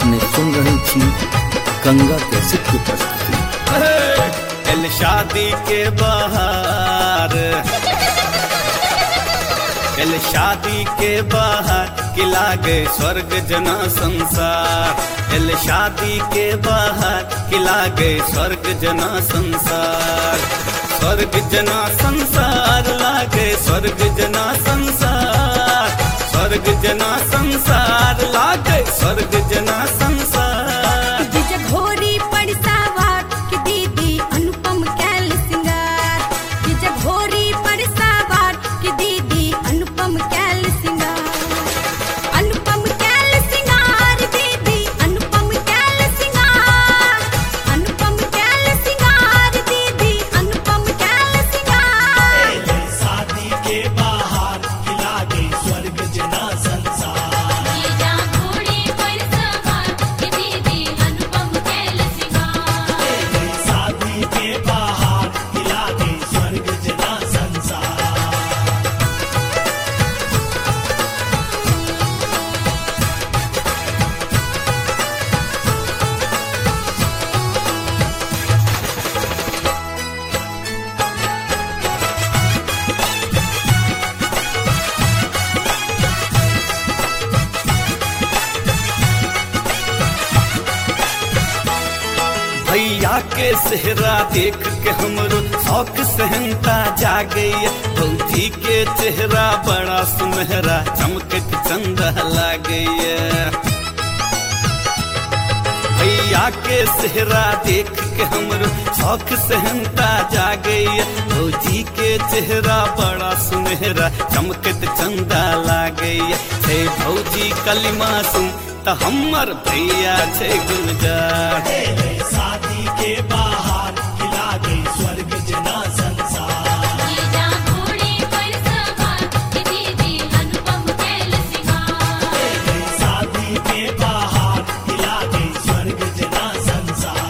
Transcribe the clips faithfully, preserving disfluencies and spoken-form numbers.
अपने सुन रही थी गंगा कैसेट की प्रस्तुति। एल शादी के बाहर, एल शादी के बाहर कि लागे स्वर्ग जना संसार। एल शादी के बाहर कि लागे स्वर्ग जना संसार। स्वर्ग जना संसार लागे स्वर्ग जना संसार। स्वर्ग जना संसार लागे स्वर्ग जना संसार। जिज घोरी पड़सावार कि दीदी अनुपम कैल सिंगार। जिज घोरी पड़सावार कि दीदी अनुपम कैल सिंगार। अनुपम कैल सिंगार दीदी अनुपम कैल सिंगार। अनुपम कैल सिंगार दीदी अनुपम कैल सिंगार। शादी के बाहर कि लागे स्वर्ग जना संसार। जीजा घोड़ी पर सवार कि दीदी अनुपम कैल सिंगार। शादी के बाहर कि लागे स्वर्ग जना संसार। भैया के सेहरा देख के हमरो शौक सहनता जागे। भौजी के चेहरा बड़ा सुनहरा चमक चंदा लागे। भैया के सेहरा देख के हमरो शौक सहनता जागे। भौजी के चेहरा बड़ा सुनहरा चमक चंदा लागे। हे भौजी कलिमा सुन त हमर भैया छे गुलजार। शादी के बाहर कि लागे स्वर्ग जना संसार। जीजा घोड़ी पर सवार कि दीदी अनुपम कैल सिंगार। शादी के बाहर कि लागे स्वर्ग जना संसार।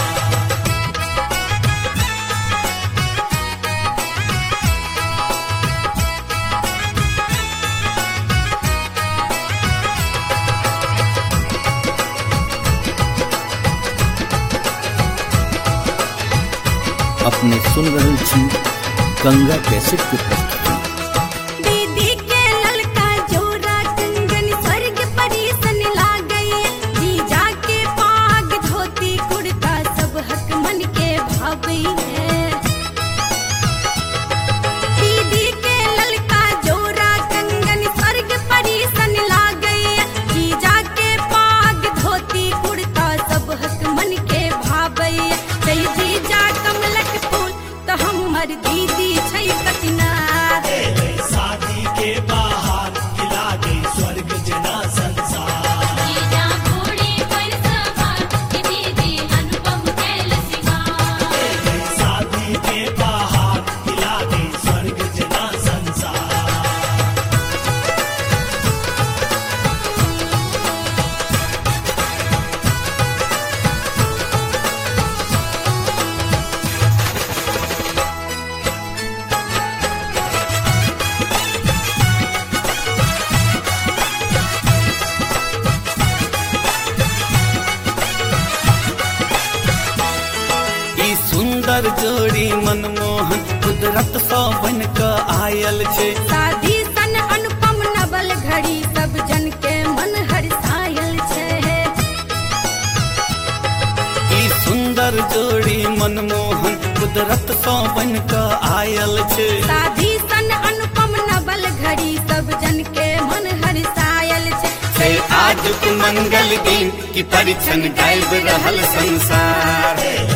अपने सुन रही थी गंगा कैसेट की प्रस्तुति। दीदी के ललका जोरा कंगन स्वर्ग परीसन लागई। जीजा के पाग धोती कुर्ता सब हक मन के भावई है। दीदी के ललका जोरा कंगन स्वर्ग परीसन लागई। जीजा के पाग धोती कुर्ता सब हक मन के भावई। जय जीजा कमलक फूल तो हमर दीदी छै कचनार। शादी के बाहर कि लागे स्वर्ग जना संसार। जीजा घोड़ी पर सवार कि दीदी अनुपम कैल सिंगार। शादी के बाहर कि लागे स्वर्ग जना संसार। ई सुंदर जोड़ी मनमोहन कुदरत सौ बन क आयल छे। शादी सन अनुपम नवल घड़ी सब जन के मन हर्षायल छै। ई सुंदर जोड़ी मनमोहन कुदरत सौ बन क आयल छे। शादी सन अनुपम नवल घड़ी सब जन के मन हर्षायल छै। छै आज मंगल दिन की परिछन गायब रहल संसार।